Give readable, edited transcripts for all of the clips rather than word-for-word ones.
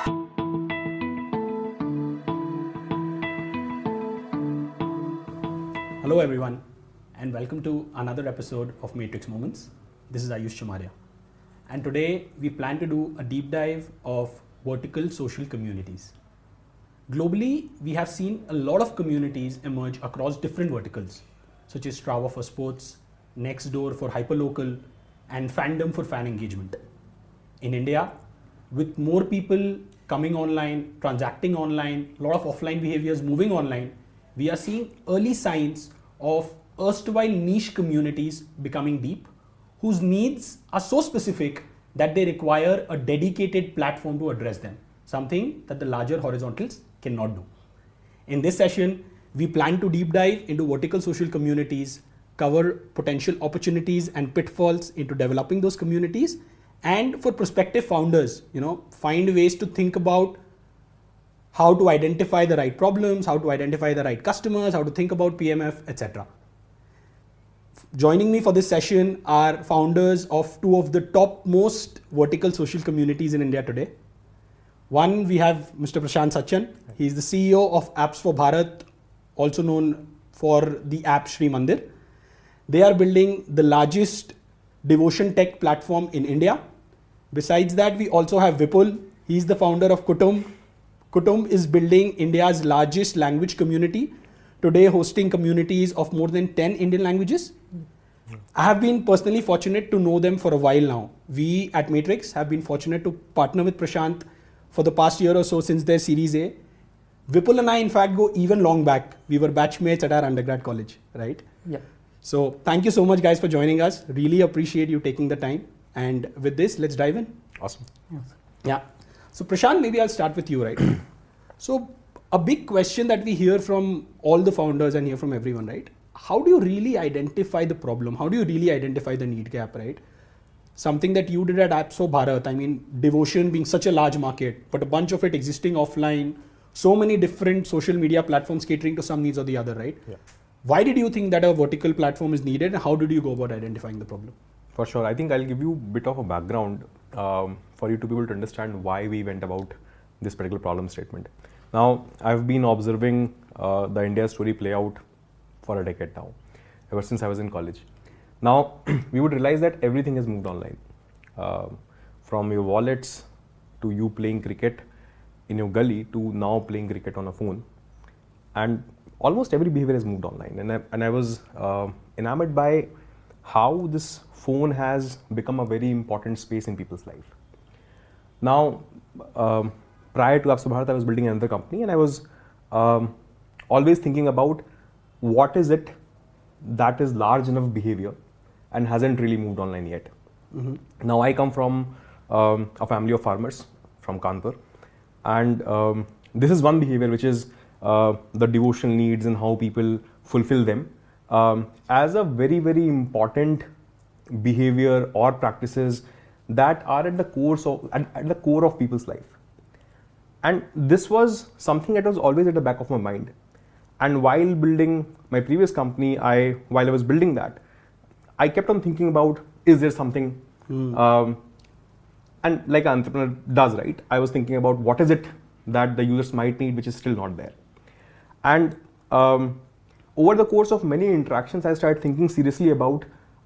Hello everyone, and welcome to another episode of Matrix Moments. This is Ayush Chamaria, and today we plan to do a deep dive of vertical social communities. Globally, we have seen a lot of communities emerge across different verticals, such as Strava for sports, Nextdoor for hyperlocal, and Fandom for fan engagement. In India, with more people coming online, transacting online, a lot of offline behaviors moving online, we are seeing early signs of erstwhile niche communities becoming deep, whose needs are so specific that they require a dedicated platform to address them, something that the larger horizontals cannot do. In this session, we plan to deep dive into vertical social communities, cover potential opportunities and pitfalls into developing those communities, and for prospective founders, find ways to think about how to identify the right problems, how to identify the right customers, how to think about PMF, etc. Joining me for this session are founders of two of the top most vertical social communities in India today. One, we have Mr. Prashant Sachan. He is the CEO of Apps for Bharat, also known for the app Shri Mandir. They are building the largest devotion tech platform in India. Besides that, we also have Vipul. He is the founder of Kutum. Kutum is building India's largest language community, today hosting communities of more than 10 Indian languages. I have been personally fortunate to know them for a while now. We at Matrix have been fortunate to partner with Prashant for the past year or so since their Series A. Vipul and I, in fact, go even long back. We were batchmates at our undergrad college, right? Yeah. So thank you so much, guys, for joining us. Really appreciate you taking the time. And with this, let's dive in. Awesome. Yeah. So Prashant, maybe I'll start with you, right? So a big question that we hear from all the founders and hear from everyone, right? How do you really identify the problem? How do you really identify the need gap, right? Something that you did at Apps for Bharat, I mean, devotion being such a large market, but a bunch of it existing offline, so many different social media platforms catering to some needs or the other, right? Yeah. Why did you think that a vertical platform is needed, and how did you go about identifying the problem? For sure. I think I'll give you a bit of a background for you to be able to understand why we went about this particular problem statement. Now, I've been observing the India story play out for a decade now, ever since I was in college. Now, we would realize that everything has moved online. From your wallets to you playing cricket in your gully to now playing cricket on a phone. And almost every behavior has moved online. And I was enamored by how this phone has become a very important space in people's life. Now, prior to Apps for Bharat, I was building another company, and I was always thinking about what is it that is large enough behavior and hasn't really moved online yet. Mm-hmm. Now, I come from a family of farmers from Kanpur, and this is one behavior which is the devotional needs and how people fulfill them as a very, very important behavior or practices that are at the core of people's life. And this was something that was always at the back of my mind. And while building my previous company, while I was building that, I kept on thinking about, is there something, and like an entrepreneur does, right? I was thinking about what is it that the users might need which is still not there. And over the course of many interactions, I started thinking seriously about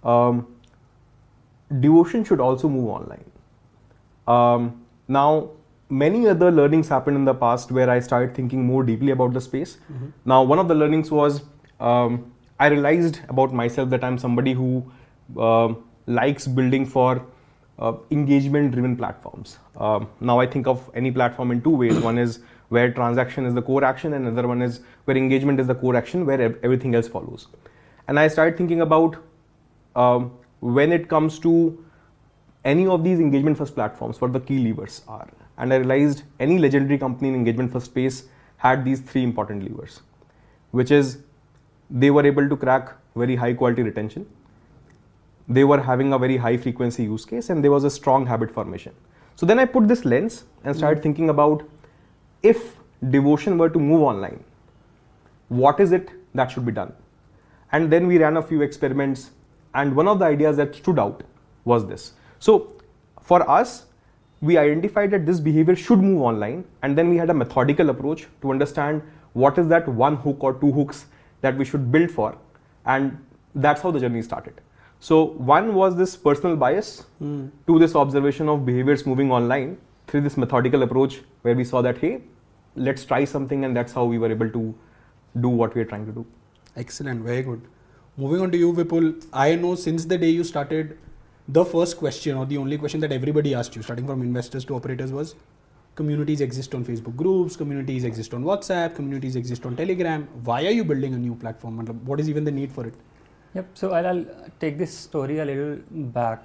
devotion should also move online. Now, many other learnings happened in the past where I started thinking more deeply about the space. Mm-hmm. Now, one of the learnings was I realized about myself that I'm somebody who likes building for engagement-driven platforms. Now, I think of any platform in two ways. One is where transaction is the core action, and another one is where engagement is the core action, where everything else follows. And I started thinking about when it comes to any of these engagement-first platforms, what the key levers are. And I realized any legendary company in engagement-first space had these three important levers, which is they were able to crack very high quality retention, they were having a very high frequency use case, and there was a strong habit formation. So then I put this lens and started thinking about, if devotion were to move online, what is it that should be done? And then we ran a few experiments, and one of the ideas that stood out was this. So for us, we identified that this behavior should move online, and then we had a methodical approach to understand what is that one hook or two hooks that we should build for, and that's how the journey started. So one was this personal bias to this observation of behaviors moving online through this methodical approach where we saw that, hey, let's try something, and that's how we were able to do what we are trying to do. Excellent, very good. Moving on to you, Vipul. I know since the day you started, the first question or the only question that everybody asked you, starting from investors to operators, was communities exist on Facebook groups, communities exist on WhatsApp, communities exist on Telegram. Why are you building a new platform? What is even the need for it? Yep. So I'll take this story a little back.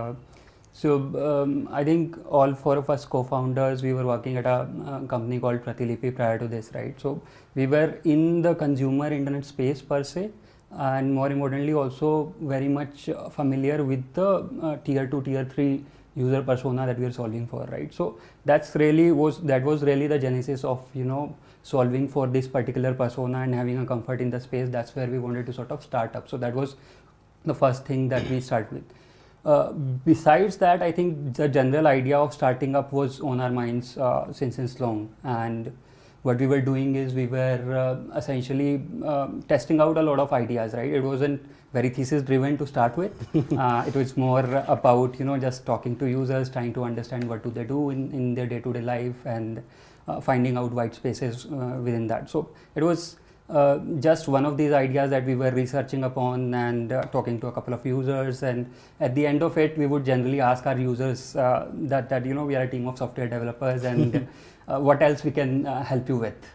I think all four of us co-founders, we were working at a company called Pratilipi prior to this, right? So we were in the consumer internet space per se, and more importantly also very much familiar with the tier 2, tier 3 user persona that we are solving for, right? So that was really the genesis of, solving for this particular persona and having a comfort in the space. That's where we wanted to sort of start up. So that was the first thing that we started with. Besides that, I think the general idea of starting up was on our minds since long, and what we were doing is we were essentially testing out a lot of ideas, right? It wasn't very thesis driven to start with. It was more about, just talking to users, trying to understand what do they do in their day-to-day life, and finding out white spaces within that. So it was just one of these ideas that we were researching upon and talking to a couple of users, and at the end of it we would generally ask our users that we are a team of software developers, and what else we can help you with.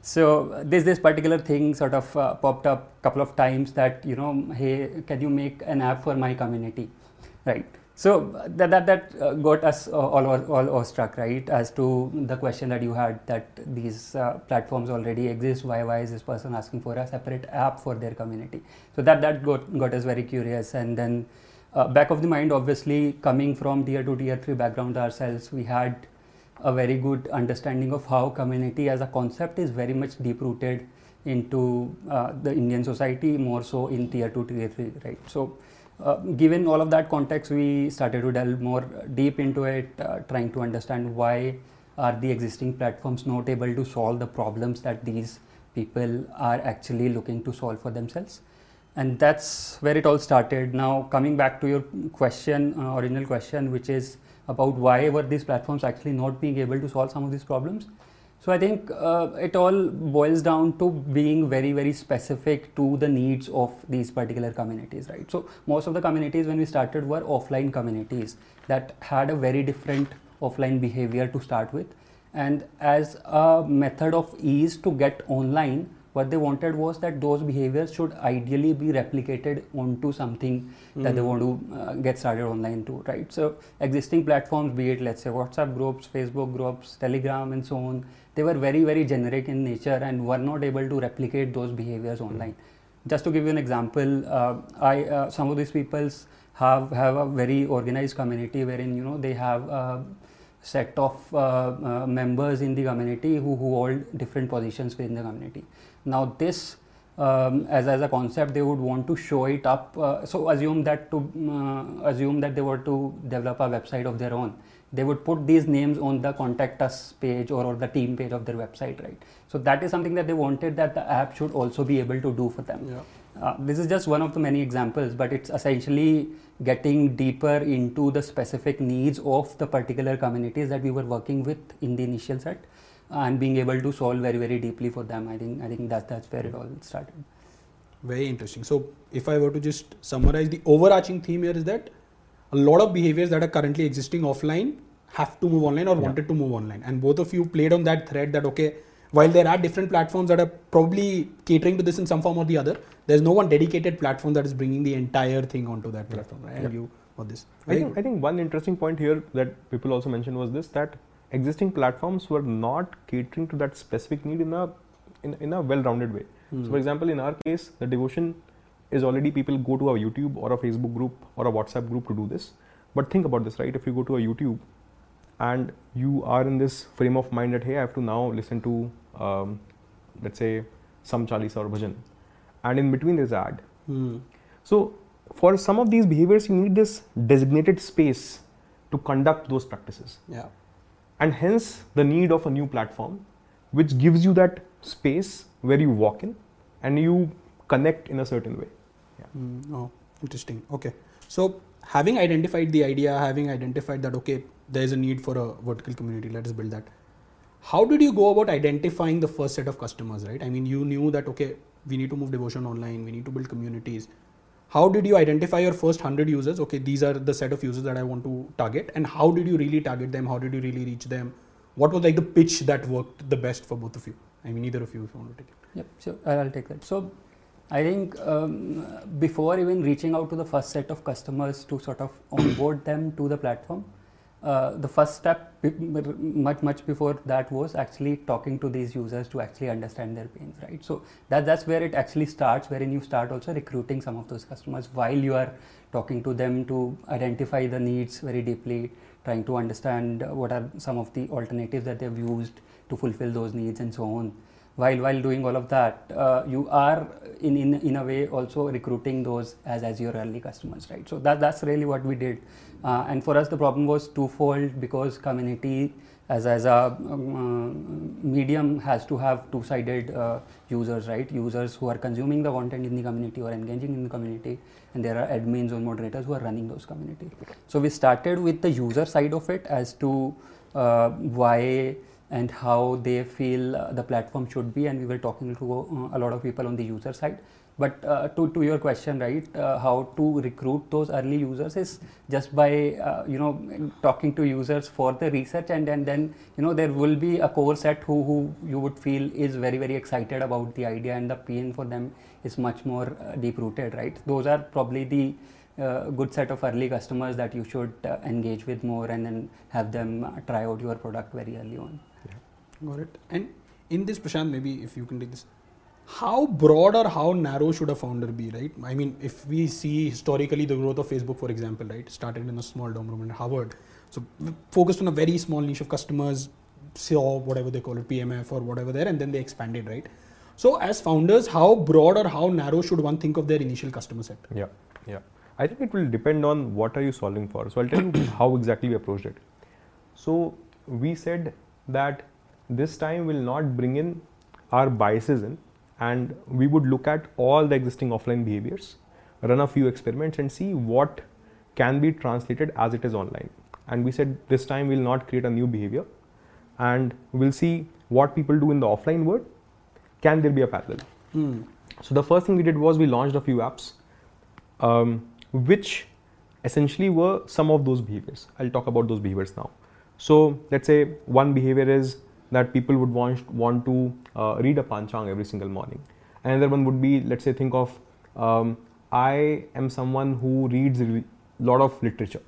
So this particular thing sort of popped up a couple of times that hey, can you make an app for my community, right? So that got us all awestruck, right, as to the question that you had, that these platforms already exist. Why is this person asking for a separate app for their community? So that got us very curious. And then back of the mind, obviously coming from tier 2, tier 3 background ourselves, we had a very good understanding of how community as a concept is very much deep rooted into the Indian society, more so in tier 2, tier 3, right? So given all of that context, we started to delve more deep into it, trying to understand why are the existing platforms not able to solve the problems that these people are actually looking to solve for themselves. And that's where it all started. Now, coming back to your question, original question, which is about why were these platforms actually not being able to solve some of these problems. So I think it all boils down to being very, very specific to the needs of these particular communities, right? So most of the communities when we started were offline communities that had a very different offline behavior to start with. And as a method of ease to get online, what they wanted was that those behaviors should ideally be replicated onto something that they want to get started online too, right? So existing platforms, be it let's say WhatsApp groups, Facebook groups, Telegram and so on, they were very, very generic in nature and were not able to replicate those behaviors online. Just to give you an example, some of these people have a very organized community wherein they have a set of members in the community who hold different positions within the community. Now this as a concept, they would want to show it up. So assume that they were to develop a website of their own, they would put these names on the contact us page or the team page of their website, right? So that is something that they wanted that the app should also be able to do for them. Yeah. This is just one of the many examples, but it's essentially getting deeper into the specific needs of the particular communities that we were working with in the initial set, and being able to solve very, very deeply for them. I think that's where it all started. Very interesting. So if I were to just summarize, the overarching theme here is that a lot of behaviors that are currently existing offline have to move online or wanted to move online. And both of you played on that thread that, okay, while there are different platforms that are probably catering to this in some form or the other, there's no one dedicated platform that is bringing the entire thing onto that platform, right? And you or this. I think one interesting point here that people also mentioned was this, that existing platforms were not catering to that specific need in a well-rounded way. So for example, in our case, the devotion is already people go to a YouTube or a Facebook group or a WhatsApp group to do this. But think about this, right? If you go to a YouTube and you are in this frame of mind that, hey, I have to now listen to, let's say, some Chalisa or Bhajan, and in between there's an ad. So for some of these behaviors, you need this designated space to conduct those practices. Yeah. And hence the need of a new platform which gives you that space where you walk in and you connect in a certain way. Oh, interesting. Okay. So having identified the idea, having identified that, okay, there is a need for a vertical community, let us build that. How did you go about identifying the first set of customers, right? I mean, you knew that, okay, we need to move devotion online, we need to build communities. How did you identify your first 100 users? Okay, these are the set of users that I want to target. And how did you really target them? How did you really reach them? What was like the pitch that worked the best for both of you? I mean, either of you if you want to take it. Yep, so I'll take that. So I think before even reaching out to the first set of customers to sort of onboard them to the platform, the first step much before that was actually talking to these users to actually understand their pains, right? So that's where it actually starts, wherein you start also recruiting some of those customers while you are talking to them to identify the needs very deeply, trying to understand what are some of the alternatives that they've used to fulfill those needs and so on. While doing all of that, you are in a way also recruiting those as your early customers, right? So that's really what we did. And for us, the problem was twofold, because community as a medium has to have two-sided users, right? Users who are consuming the content in the community or engaging in the community, and there are admins or moderators who are running those communities. So we started with the user side of it as to why and how they feel the platform should be, and we were talking to a lot of people on the user side. But to your question, right, how to recruit those early users is just by talking to users for the research, and then there will be a core set who you would feel is very, very excited about the idea, and the pain for them is much more deep rooted, right? Those are probably the good set of early customers that you should engage with more, and then have them try out your product very early on. Got it. And in this, Prashant, maybe if you can take this, how broad or how narrow should a founder be, right? I mean, if we see historically the growth of Facebook, for example, right, started in a small dorm room in Harvard, so focused on a very small niche of customers, saw whatever they call it, PMF or whatever there, and then they expanded, right? So as founders, how broad or how narrow should one think of their initial customer set? Yeah. I think it will depend on what are you solving for. So I'll tell you how exactly we approached it. So we said that this time we'll not bring in our biases in, and we would look at all the existing offline behaviors, run a few experiments and see what can be translated as it is online. And we said this time we'll not create a new behavior, and we'll see what people do in the offline world. Can there be a parallel? So the first thing we did was we launched a few apps which essentially were some of those behaviors. I'll talk about those behaviors now. So let's say one behavior is that people would want to read a panchang every single morning. Another one would be, let's say, think of I am someone who reads a lot of literature,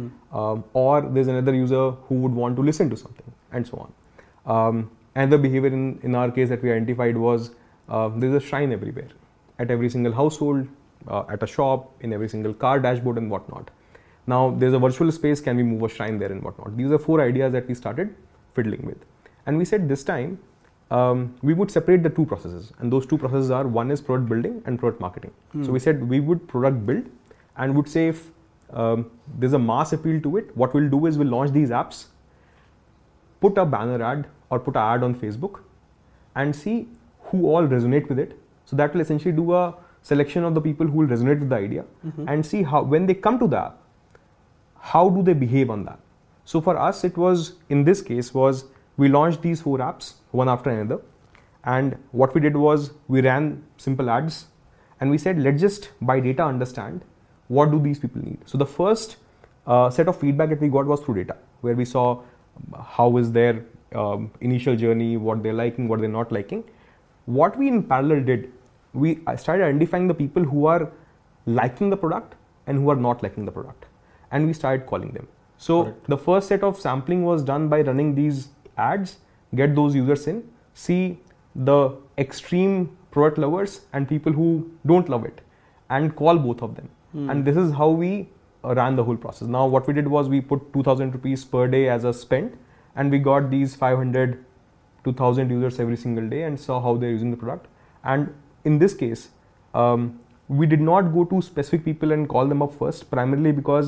or there's another user who would want to listen to something, and so on. Another behavior in our case that we identified was there's a shrine everywhere, at every single household, at a shop, in every single car dashboard and whatnot. Now there's a virtual space, can we move a shrine there and whatnot? These are 4 ideas that we started fiddling with. And we said this time we would separate the 2 processes, and those 2 processes are, one is product building and product marketing. So we said we would product build, and would say if there's a mass appeal to it, what we'll do is we'll launch these apps, put a banner ad or put an ad on Facebook, and see who all resonate with it. So that will essentially do a selection of the people who will resonate with the idea, and see how, when they come to the app, how do they behave on that. So for us, it was, in this case, was we launched these 4 apps one after another, and what we did was we ran simple ads, and we said let's just by data understand what do these people need. So the first set of feedback that we got was through data, where we saw how is their initial journey, what they're liking, what they're not liking. What we in parallel did, we started identifying the people who are liking the product and who are not liking the product, and we started calling them. So the first set of sampling was done by running these ads, get those users in, see the extreme product lovers and people who don't love it, and call both of them. And this is how we ran the whole process. Now what we did was we put 2,000 rupees per day as a spend, and we got these 500 to 1,000 users every single day and saw how they're using the product. And in this case, we did not go to specific people and call them up first, primarily because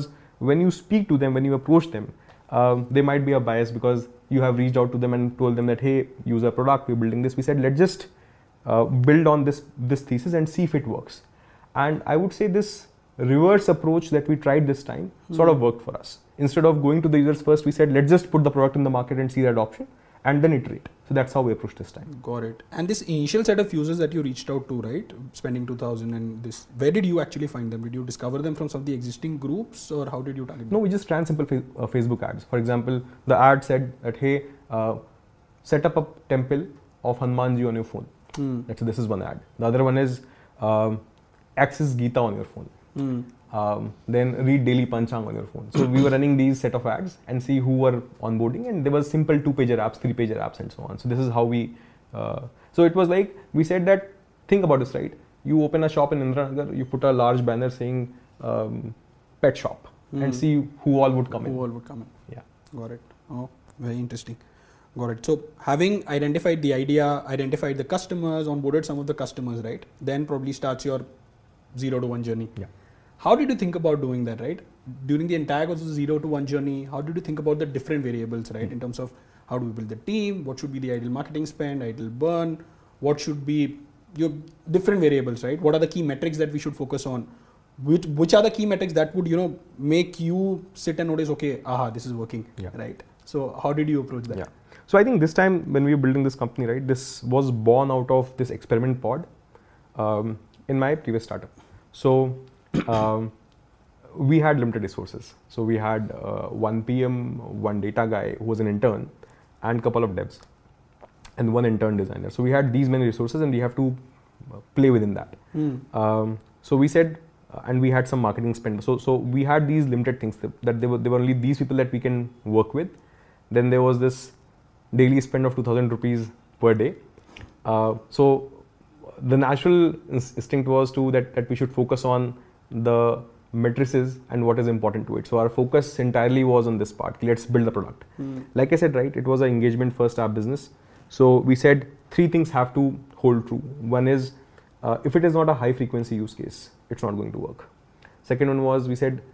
when you speak to them, when you approach them, they might be a bias because you have reached out to them and told them that, hey, use our product, we're building this. We said, let's just build on this thesis and see if it works. And I would say this reverse approach that we tried this time sort of worked for us. Instead of going to the users first, we said, let's just put the product in the market and see the adoption and then iterate. So that's how we approached this time. Got it. And this initial set of users that you reached out to, right, spending 2,000 and this, where did you actually find them? Did you discover them from some of the existing groups, or how did you target them? No, we just ran simple Facebook ads. For example, the ad said that, hey, set up a temple of Hanumanji on your phone. Let's say this is one ad. The other one is access Gita on your phone. Then read daily Panchang on your phone. So we were running these set of ads and see who were onboarding, and there was simple 2-pager apps, 3-pager apps, and so on. So this is how we. So it was like we said that, think about this, right? You open a shop in Indiranagar, you put a large banner saying pet shop, and see who all would come in. Who all would come in? Yeah. Got it. Oh, very interesting. Got it. So having identified the idea, identified the customers, onboarded some of the customers, right? Then probably starts your 0 to 1 journey. Yeah. How did you think about doing that, right? During the entire course of the 0 to 1 journey, how did you think about the different variables, right? In terms of how do we build the team, what should be the ideal marketing spend, ideal burn, what should be your different variables, right? What are the key metrics that we should focus on? Which are the key metrics that would, make you sit and notice, okay, this is working, right? So how did you approach that? Yeah. So I think this time when we were building this company, right, this was born out of this experiment pod in my previous startup. So we had limited resources. So we had one PM, one data guy who was an intern, and a couple of devs, and one intern designer. So we had these many resources, and we have to play within that. So we said, and we had some marketing spend. So we had these limited things that there were only these people that we can work with. Then there was this daily spend of 2,000 rupees per day. So the natural instinct was that we should focus on the matrices and what is important to it. So our focus entirely was on this part. Let's build the product. Like I said, right, it was an engagement first app business. So we said 3 things have to hold true. One is if it is not a high frequency use case, it's not going to work. Second one was we said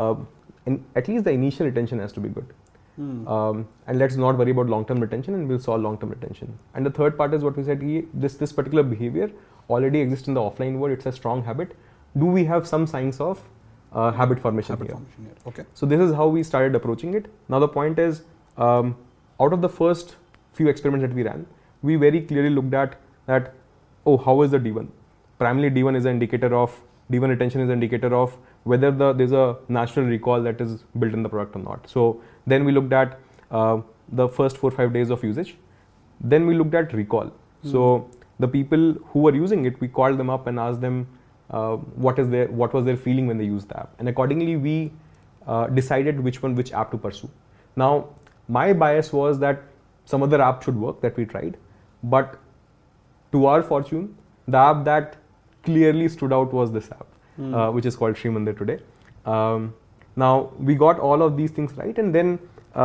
at least the initial retention has to be good. And let's not worry about long-term retention, and we'll solve long-term retention. And the third part is what we said, this particular behavior already exists in the offline world. It's a strong habit. Do we have some signs of habit formation here? Okay. So this is how we started approaching it. Now the point is, out of the first few experiments that we ran, we very clearly looked at that, how is the D1? Primarily D1 is an indicator of, D1 retention is an indicator of whether there's a natural recall that is built in the product or not. So then we looked at the first 4 or 5 days of usage. Then we looked at recall. So the people who were using it, we called them up and asked them what was their feeling when they used the app. And accordingly, we decided which app to pursue. Now, my bias was that some other app should work that we tried, but to our fortune, the app that clearly stood out was this app, which is called Sri Mandir today. Now, we got all of these things right, and then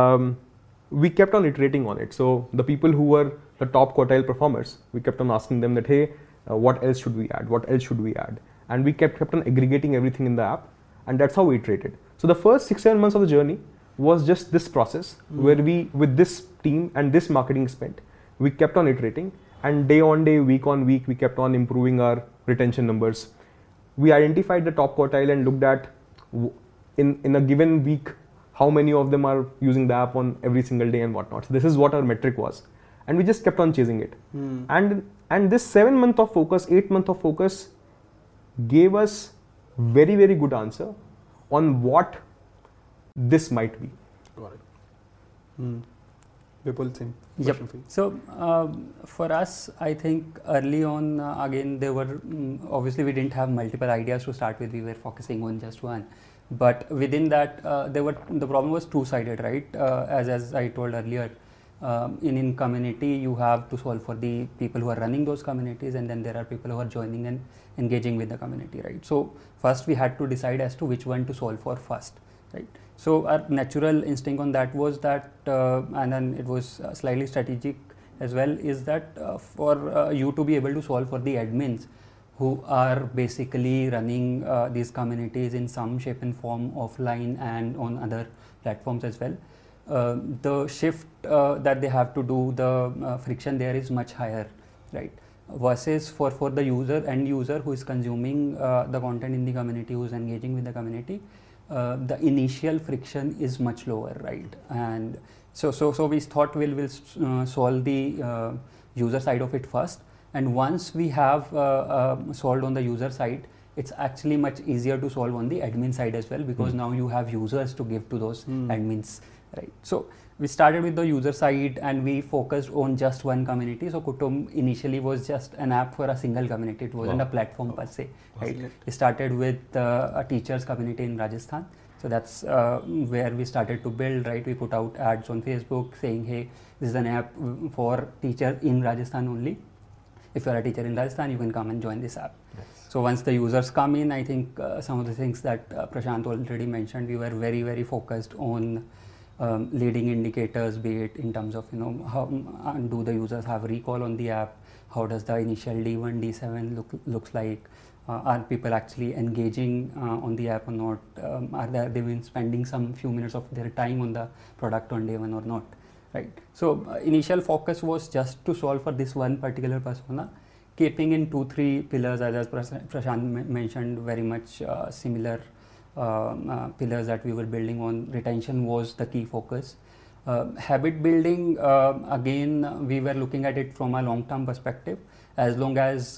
we kept on iterating on it. So the people who were the top quartile performers, we kept on asking them that, hey, what else should we add? What else should we add? And we kept on aggregating everything in the app, and that's how we iterated. So the first 6-7 months of the journey was just this process where we, with this team and this marketing spend, we kept on iterating, and day on day, week on week, we kept on improving our retention numbers. We identified the top quartile and looked at in a given week how many of them are using the app on every single day and whatnot. So this is what our metric was, and we just kept on chasing it. And this 7 month of focus, 8 month of focus gave us very, very good answer on what this might be. Got it. Vipul, same. Yep. So for us, I think early on, again, there were obviously we didn't have multiple ideas to start with. We were focusing on just one. But within that, the problem was two-sided, right? As I told earlier, in community, you have to solve for the people who are running those communities, and then there are people who are joining and engaging with the community, right? So first, we had to decide as to which one to solve for first, right? So our natural instinct on that was that, and then it was slightly strategic as well, is that for you to be able to solve for the admins, who are basically running these communities in some shape and form offline and on other platforms as well. The shift that they have to do, the friction there is much higher, right? Versus for the end user who is consuming the content in the community, who is engaging with the community, the initial friction is much lower, right? And so we thought we'll solve the user side of it first, and once we have solved on the user side, it's actually much easier to solve on the admin side as well, because now you have users to give to those admins, right? So we started with the user side and we focused on just one community. So Kutum initially was just an app for a single community. It wasn't a platform per se, right? We started with a teachers community in Rajasthan. So that's where we started to build, right? We put out ads on Facebook saying, hey, this is an app for teachers in Rajasthan only. If you're a teacher in Rajasthan, you can come and join this app. Yes. So once the users come in, I think some of the things that Prashant already mentioned, we were very, very focused on leading indicators, be it in terms of, how do the users have recall on the app, how does the initial D1, D7 looks like, are people actually engaging on the app or not, are they been spending some few minutes of their time on the product on day one or not, right? So initial focus was just to solve for this one particular persona, keeping in 2-3 pillars, as Prashant mentioned, very much similar pillars that we were building on. Retention was the key focus. Habit building, again, we were looking at it from a long-term perspective. As long as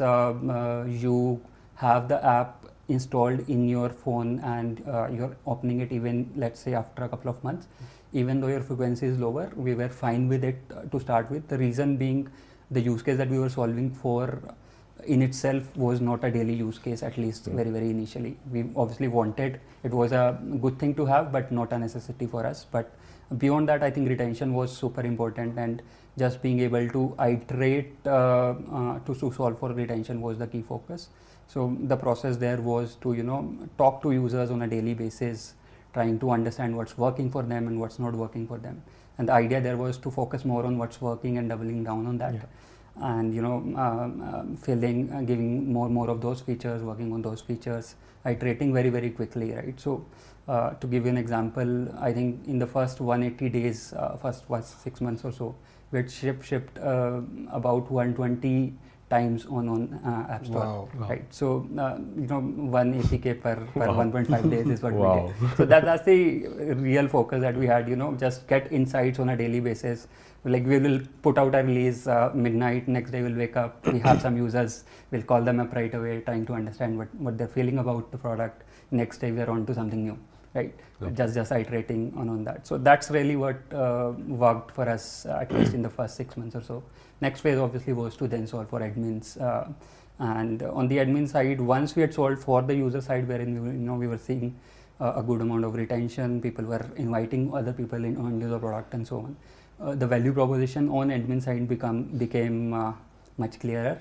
you have the app installed in your phone and you're opening it even, let's say, after a couple of months, even though your frequency is lower, we were fine with it to start with. The reason being the use case that we were solving for in itself was not a daily use case, at least very, very initially. We obviously wanted, it was a good thing to have, but not a necessity for us. But beyond that, I think retention was super important, and just being able to iterate to solve for retention was the key focus. So the process there was to, talk to users on a daily basis, trying to understand what's working for them and what's not working for them. And the idea there was to focus more on what's working and doubling down on that. Yeah. And giving more of those features, working on those features, iterating very, very quickly, right? So to give you an example, I think in the first 180 days, first 6 months or so, we had shipped about 120 times on App Store, right? So 180k per 1.5 days is what we did. So that's the real focus that we had, just get insights on a daily basis. Like we will put out a release midnight, next day we'll wake up, we have some users, we'll call them up right away, trying to understand what they're feeling about the product. Next day we're on to something new, right? Just iterating on that. So that's really what worked for us, at least in the first 6 months or so. Next phase obviously was to then solve for admins. And on the admin side, once we had solved for the user side, wherein we were seeing a good amount of retention, people were inviting other people onto the product and so on. The value proposition on admin side became much clearer.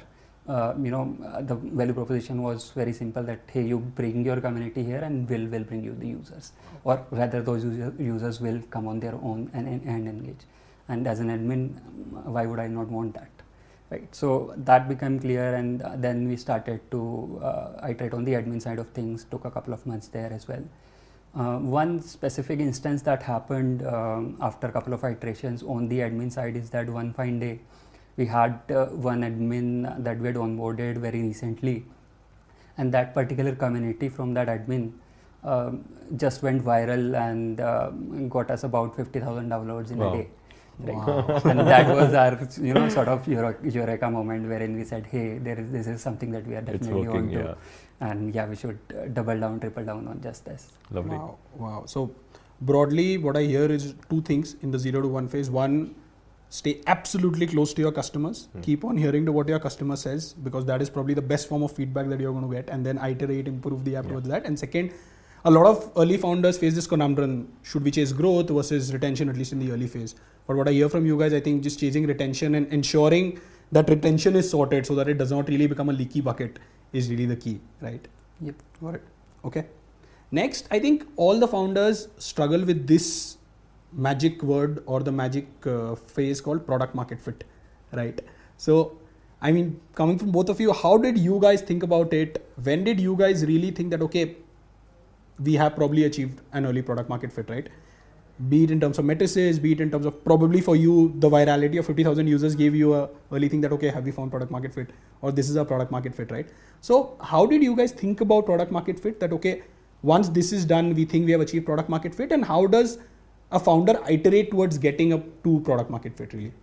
The value proposition was very simple, that hey, you bring your community here and we'll bring you the users, or rather those users will come on their own and engage. And as an admin, why would I not want that, right? So that became clear, and then we started to iterate on the admin side of things. Took a couple of months there as well. One specific instance that happened after a couple of iterations on the admin side is that one fine day we had one admin that we had onboarded very recently, and that particular community from that admin just went viral and got us about 50,000 downloads in a day. Right. Wow. And that was our sort of eureka moment, wherein we said, hey, this is something that we are definitely on to, and we should double down, triple down on just this. Lovely. Wow. So broadly what I hear is two things in the 0 to 1 phase. One, stay absolutely close to your customers. Keep on hearing to what your customer says, because that is probably the best form of feedback that you're going to get, and then iterate, improve the app towards that. And second, a lot of early founders face this conundrum: should we chase growth versus retention, at least in the early phase? But what I hear from you guys, I think just chasing retention and ensuring that retention is sorted so that it does not really become a leaky bucket is really the key, right? Yep. Got it. Okay. Next, I think all the founders struggle with this magic word or the magic phase called product market fit, right? So I mean, coming from both of you, how did you guys think about it? When did you guys really think that, okay, we have probably achieved an early product market fit, right? Be it in terms of matrices, be it in terms of probably for you, the virality of 50,000 users gave you a early thing that, okay, have we found product market fit, or this is a product market fit, right? So how did you guys think about product market fit that, okay, once this is done, we think we have achieved product market fit, and how does a founder iterate towards getting up to product market fit really?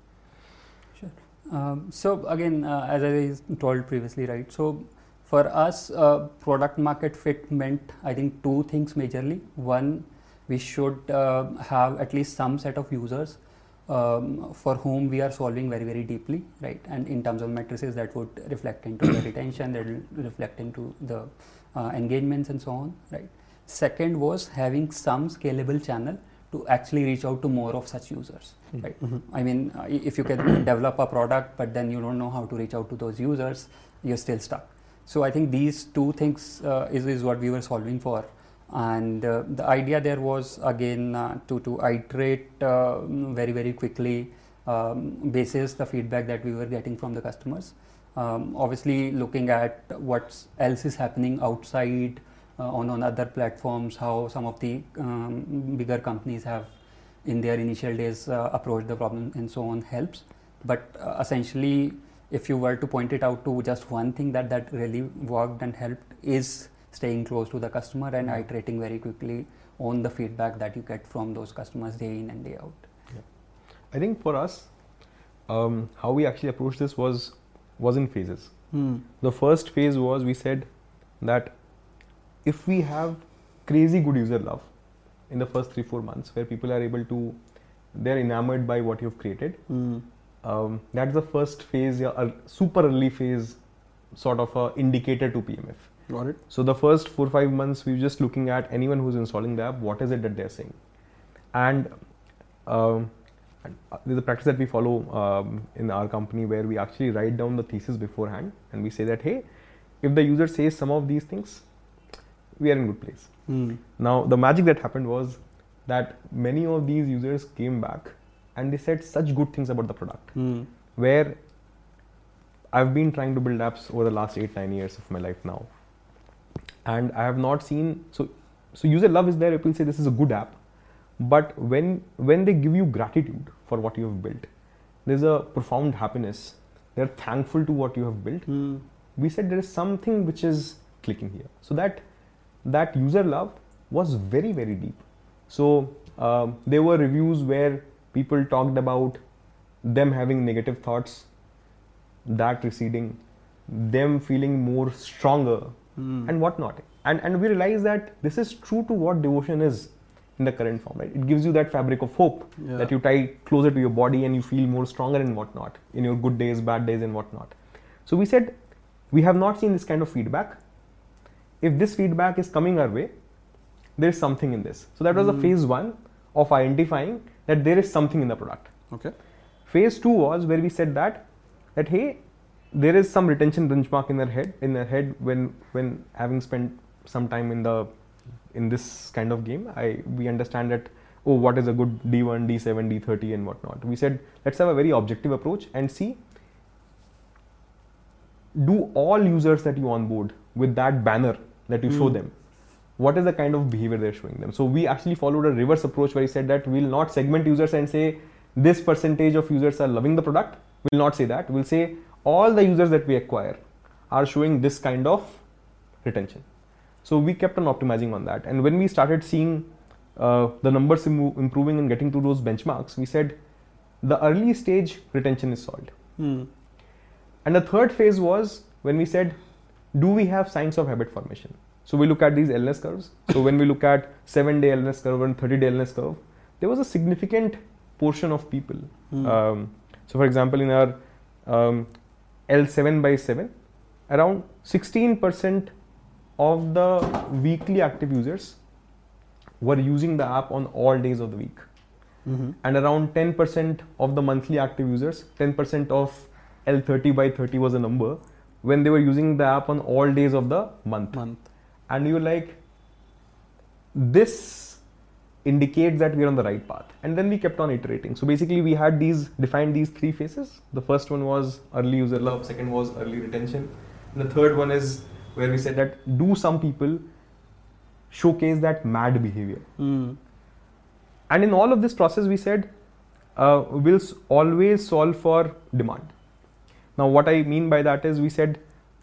So again, as I told previously, right? So for us, product market fit meant, I think, two things majorly. One, we should have at least some set of users for whom we are solving very, very deeply, right? And in terms of matrices, that would reflect into the retention, that will reflect into the engagements and so on, right? Second was having some scalable channel to actually reach out to more of such users, right? I mean, if you can develop a product, but then you don't know how to reach out to those users, you're still stuck. So I think these two things is what we were solving for. And the idea there was, again, to iterate very, very quickly basis the feedback that we were getting from the customers. Obviously, looking at what else is happening outside on other platforms, how some of the bigger companies have in their initial days approached the problem and so on helps. But essentially, if you were to point it out to just one thing that really worked and helped is staying close to the customer and iterating very quickly on the feedback that you get from those customers day in and day out. Yeah. I think for us, how we actually approached this was in phases. The first phase was, we said that if we have crazy good user love in the first 3-4 months, where people are able to, they're enamored by what you've created, that's the first phase, a super early phase, sort of a indicator to PMF. Got it. So the first 4-5 months, we were just looking at anyone who's installing the app, what is it that they're saying. And there's a practice that we follow in our company where we actually write down the thesis beforehand, and we say that, hey, if the user says some of these things, we are in good place. Now, the magic that happened was that many of these users came back and they said such good things about the product, where I've been trying to build apps over the last 8-9 years of my life now. And I have not seen, so user love is there, people say this is a good app, but when they give you gratitude for what you have built, there's a profound happiness, they're thankful to what you have built. We said there is something which is clicking here. So that user love was very, very deep. So there were reviews where people talked about them having negative thoughts, that receding, them feeling more stronger, and whatnot. And we realize that this is true to what devotion is in the current form, right? It gives you that fabric of hope that you tie closer to your body and you feel more stronger and whatnot in your good days, bad days and whatnot. So we said, we have not seen this kind of feedback. If this feedback is coming our way, there is something in this. So that was the phase 1 of identifying that there is something in the product. Okay. Phase 2 was where we said that hey, there is some retention benchmark in their head when having spent some time in this kind of game, we understand that, oh, what is a good D1, D7, D30 and whatnot. We said, let's have a very objective approach and see, do all users that you onboard with that banner that you show them, what is the kind of behavior they're showing them. So we actually followed a reverse approach where we said that we'll not segment users and say this percentage of users are loving the product. We'll not say that. We'll say all the users that we acquire are showing this kind of retention. So we kept on optimizing on that. And when we started seeing the numbers improving and getting to those benchmarks, we said the early stage retention is solved. And the third phase was when we said, do we have signs of habit formation? So we look at these LNS curves. So when we look at 7-day LNS curve and 30-day LNS curve, there was a significant portion of people. So for example, in our L7x7, around 16% of the weekly active users were using the app on all days of the week. And around 10% of the monthly active users, 10% of L30x30 was a number, when they were using the app on all days of the month. And you're like, this indicates that we're on the right path. And then we kept on iterating. So basically we had defined these 3 phases. The first one was early user love, second was early retention, and the third one is where we said that do some people showcase that mad behavior. And in all of this process we said we'll always solve for demand. Now what I mean by that is we said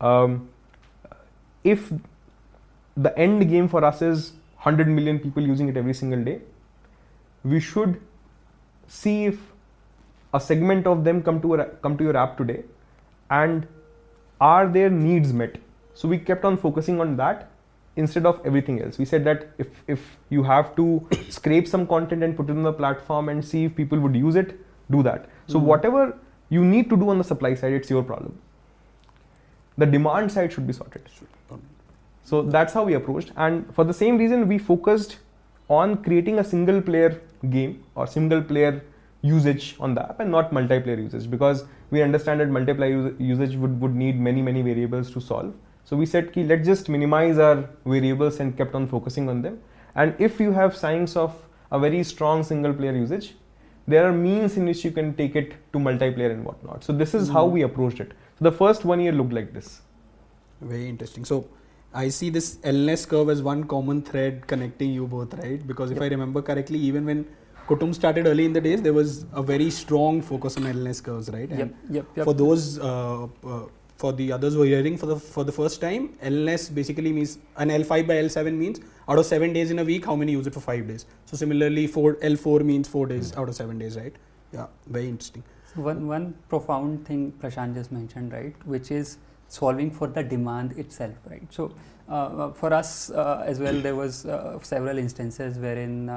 if the end game for us is 100 million people using it every single day, we should see if a segment of them come to your app today and are their needs met. So we kept on focusing on that instead of everything else. We said that if you have to scrape some content and put it on the platform and see if people would use it, do that. So whatever you need to do on the supply side, it's your problem. The demand side should be sorted. So that's how we approached, and for the same reason we focused on creating a single player game or single player usage on the app and not multiplayer usage, because we understand that multiplayer usage would need many variables to solve. So we said, let's just minimize our variables and kept on focusing on them. And if you have signs of a very strong single player usage, there are means in which you can take it to multiplayer and whatnot. So this is how we approached it. So the first 1 year looked like this. Very interesting. So I see this illness curve as one common thread connecting you both, right? Because if I remember correctly, even when Kutum started early in the days, there was a very strong focus on illness curves, right? And Yep. for those, for the others who are hearing for the first time, illness basically means an L5 by L7 means out of 7 days in a week, how many use it for 5 days? So similarly, L4 means 4 days out of 7 days, right? Yeah, very interesting. So one profound thing Prashant just mentioned, right, which is solving for the demand itself, right? So for us as well, there was several instances wherein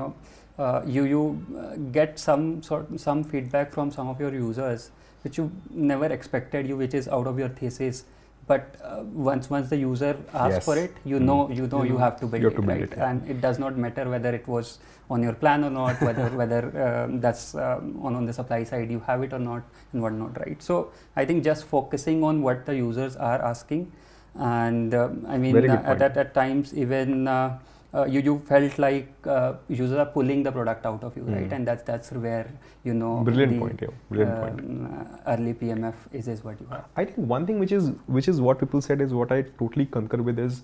you get some feedback from some of your users which you never expected, which is out of your thesis, but once the user asks for it, you know you have to build it, right? And it does not matter whether it was on your plan or not, whether that's on the supply side you have it or not and whatnot, right? So I think just focusing on what the users are asking, and I mean at times even you felt like users are pulling the product out of you, right? And that's where brilliant point. Early PMF is what you have. I think one thing which is what people said is what I totally concur with is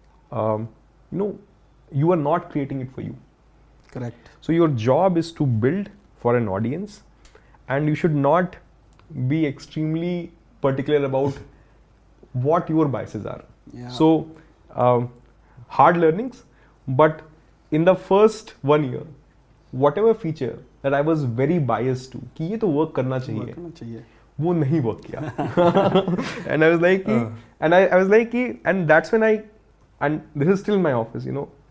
you are not creating it for you. Correct. So your job is to build for an audience, and you should not be extremely particular about what your biases are. Yeah. So hard learnings, but in the first 1 year, whatever feature that I was very biased to कि ये तो work करना चाहिए, वो नहीं work किया. And I was like and that's when and this is still my office,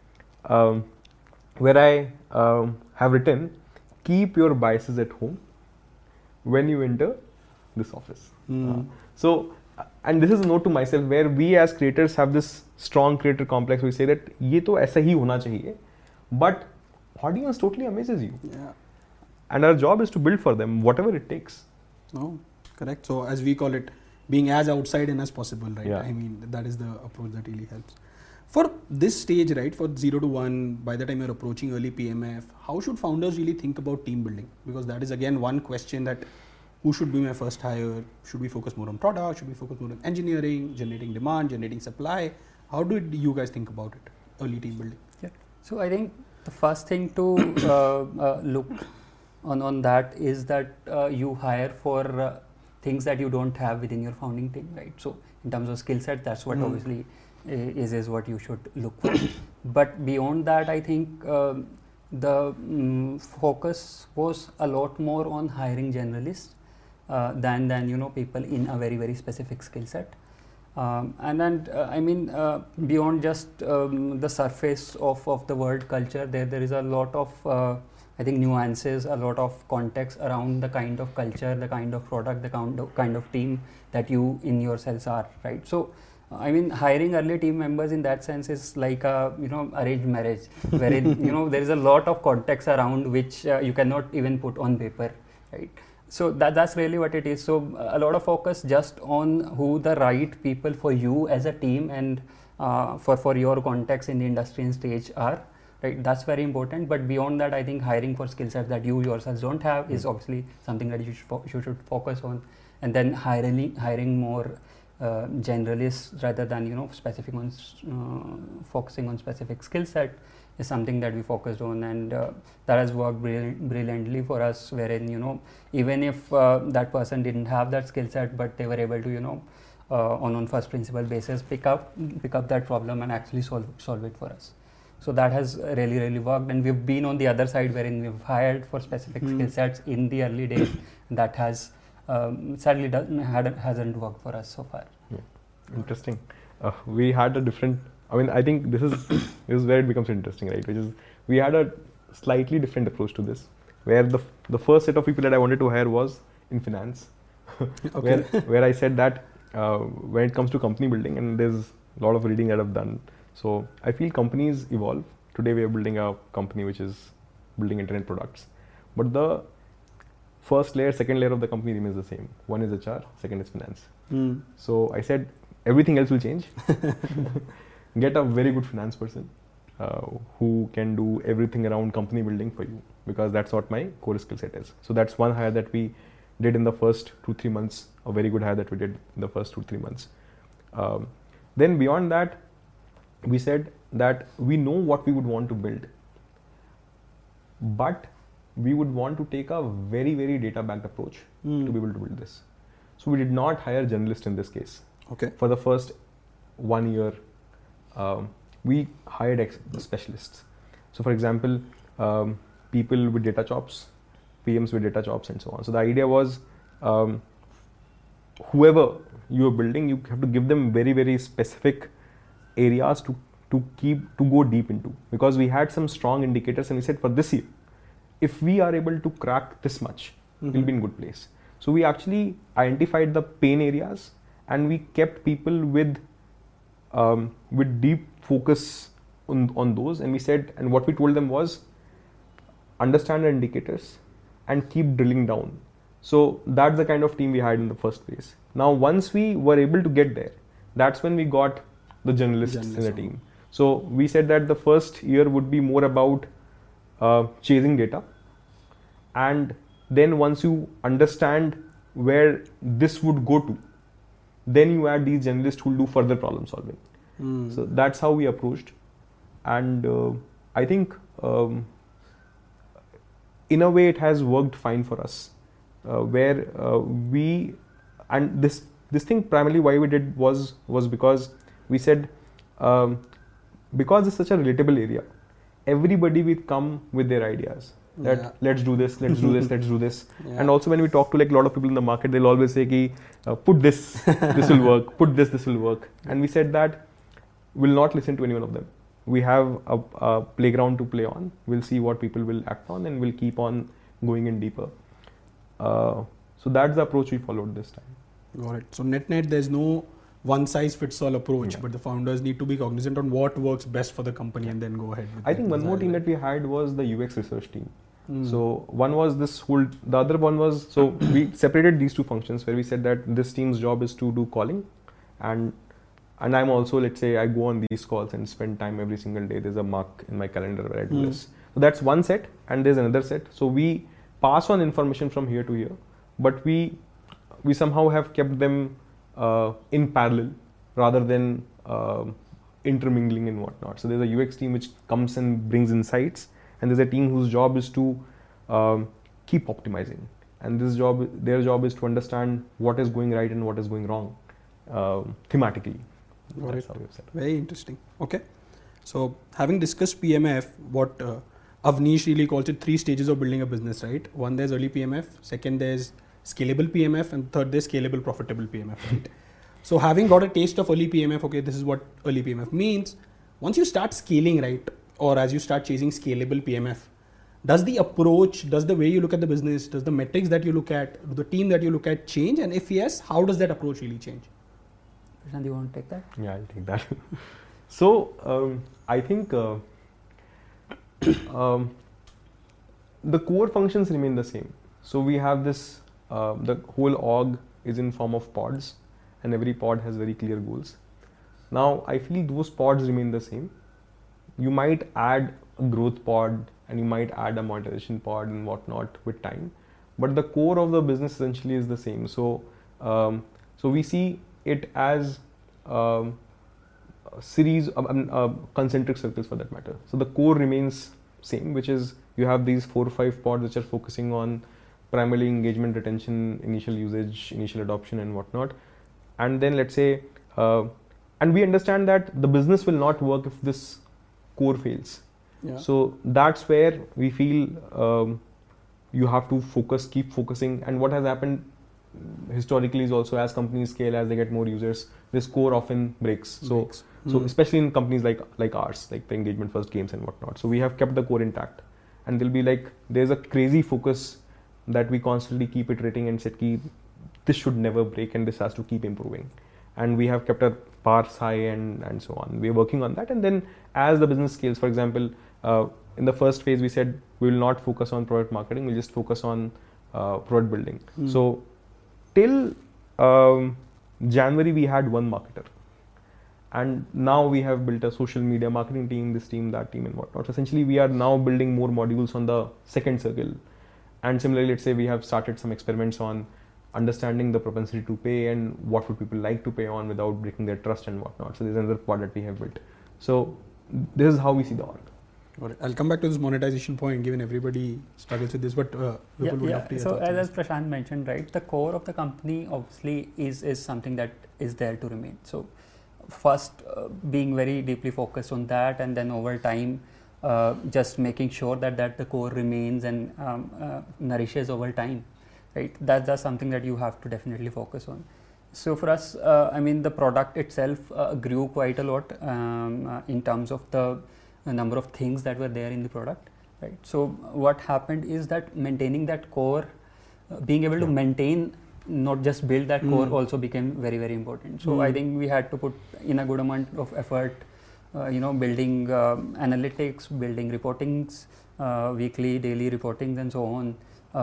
where I have written, keep your biases at home when you enter this office. So, and this is a note to myself, where we as creators have this strong creator complex. We say that ये तो ऐसा ही होना चाहिए, but audience totally amazes you. Yeah. And our job is to build for them, whatever it takes. No, correct. So as we call it, being as outside in as possible, right? Yeah. I mean, that is the approach that really helps. For this stage, right, for 0 to 1, by the time you're approaching early PMF, how should founders really think about team building? Because that is again one question, that who should be my first hire? Should we focus more on product? Should we focus more on engineering, generating demand, generating supply? How do you guys think about it, early team building? Yeah. So I think the first thing to look on that is that you hire for things that you don't have within your founding team, right? So in terms of skill set, that's what obviously is what you should look for. But beyond that, I think the focus was a lot more on hiring generalists than people in a very specific skill set. And then I mean beyond just the surface of the word culture, there is a lot of I think nuances, a lot of context around the kind of culture, the kind of product, the kind of team that you in yourselves are, right? So I mean, hiring early team members in that sense is like a arranged marriage, wherein there is a lot of context around which you cannot even put on paper, right? So that's really what it is. So a lot of focus just on who the right people for you as a team and for your context in the industry and stage are, right? That's very important. But beyond that, I think hiring for skill sets that you yourselves don't have is obviously something that you should focus on, and then hiring more generalists rather than specific on focusing on specific skill set is something that we focused on, and that has worked brilliantly for us, wherein even if that person didn't have that skill set, but they were able to on first principle basis pick up that problem and actually solve it for us. So that has really worked, and we've been on the other side wherein we've hired for specific skill sets in the early days. That has sadly hasn't worked for us so far. Interesting. We had a different, I think this is where it becomes interesting, right? Which is, we had a slightly different approach to this, where the first set of people that I wanted to hire was in finance. Okay. where I said that when it comes to company building, and there's a lot of reading that I've done, so I feel companies evolve. Today we are building a company which is building internet products, but the first layer, second layer of the company remains the same. One is HR, second is finance. So I said everything else will change. Get a very good finance person who can do everything around company building for you, because that's what my core skill set is. So that's one hire that we did in the first 2-3 months, a very good hire that we did in the first 2-3 months. Then beyond that, we said that we know what we would want to build, but we would want to take a very data-backed approach to be able to build this. So we did not hire journalists in this case. Okay. For the first 1 year, we hired specialists. So for example, people with data chops, PMs with data chops, and so on. So the idea was, whoever you are building, you have to give them very specific areas to go deep into, because we had some strong indicators, and we said for this year, if we are able to crack this much, we'll be in good place. So we actually identified the pain areas, and we kept people with deep focus on those, and we said, and what we told them was, understand the indicators and keep drilling down. So that's the kind of team we had in the first place. Now once we were able to get there, that's when we got the journalists in the team. So we said that the first year would be more about chasing data, and then once you understand where this would go to, then you add these journalists who will do further problem solving. So that's how we approached, and I think in a way it has worked fine for us, where this thing primarily why we did was because we said, because it's such a relatable area, everybody will come with their ideas. That let's do this, let's do this, let's do this. Yeah. And also when we talk to like a lot of people in the market, they'll always say ki, put this, this will work, put this will work. And we said that we'll not listen to any one of them. We have a playground to play on. We'll see what people will act on, and we'll keep on going in deeper. So that's the approach we followed this time. Got it. So net, there's no one size fits all approach, but the founders need to be cognizant on what works best for the company and then go ahead with I think one more team that we had was the UX research team. So one was the other one was, so we separated these two functions, where we said that this team's job is to do calling, and I'm also, let's say I go on these calls and spend time every single day. There's a mark in my calendar where I do this. So that's one set, and there's another set. So we pass on information from here to here, but we somehow have kept them in parallel rather than intermingling and whatnot. So there's a UX team which comes and brings insights, and there's a team whose job is to keep optimizing, and their job is to understand what is going right and what is going wrong thematically. That's how we've said. Very interesting. Okay, so having discussed PMF, what Avnish really calls it 3 stages of building a business, right? One, there's early PMF, second there's scalable PMF, and third there's scalable profitable PMF, right? So having got a taste of early PMF, okay, this is what early PMF means. Once you start scaling, right, or as you start chasing scalable PMF, does the approach, does the way you look at the business, does the metrics that you look at, do the team that you look at change? And if yes, how does that approach really change? Prashant, you want to take that? Yeah, I'll take that. So I think the core functions remain the same. So we have this, the whole org is in form of pods, and every pod has very clear goals. Now I feel those pods remain the same. You might add a growth pod and you might add a monetization pod and whatnot with time, but the core of the business essentially is the same. So we see it as a series of concentric circles for that matter. So the core remains same, which is you have these 4 or 5 pods which are focusing on primarily engagement, retention, initial usage, initial adoption and whatnot. And then let's say, and we understand that the business will not work if this core fails. Yeah. So that's where we feel you have to keep focusing. And what has happened historically is also, as companies scale, as they get more users, this core often breaks. So especially in companies like ours, like the engagement first games and whatnot. So we have kept the core intact, and there'll be like, there's a crazy focus that we constantly keep iterating and said, this should never break and this has to keep improving. And we have kept our bars high and so on. We're working on that. And then as the business scales, for example, in the first phase, we said we will not focus on product marketing, we'll just focus on product building. So till January, we had 1 marketer. And now we have built a social media marketing team, this team, that team and whatnot. So essentially, we are now building more modules on the second circle. And similarly, let's say we have started some experiments on understanding the propensity to pay and what would people like to pay on without breaking their trust and whatnot. So there's another part that we have built. So this is how we see the org. Got it. I'll come back to this monetization point, given everybody struggles with this, but So as Prashant mentioned, right, the core of the company obviously is something that is there to remain. So first being very deeply focused on that, and then over time just making sure that the core remains and nourishes over time, right? That's something that you have to definitely focus on. So for us, the product itself grew quite a lot in terms of the number of things that were there in the product, right? So what happened is that maintaining that core, being able to maintain, not just build that core, also became very, very important. So I think we had to put in a good amount of effort, building analytics, building reportings, weekly, daily reportings and so on.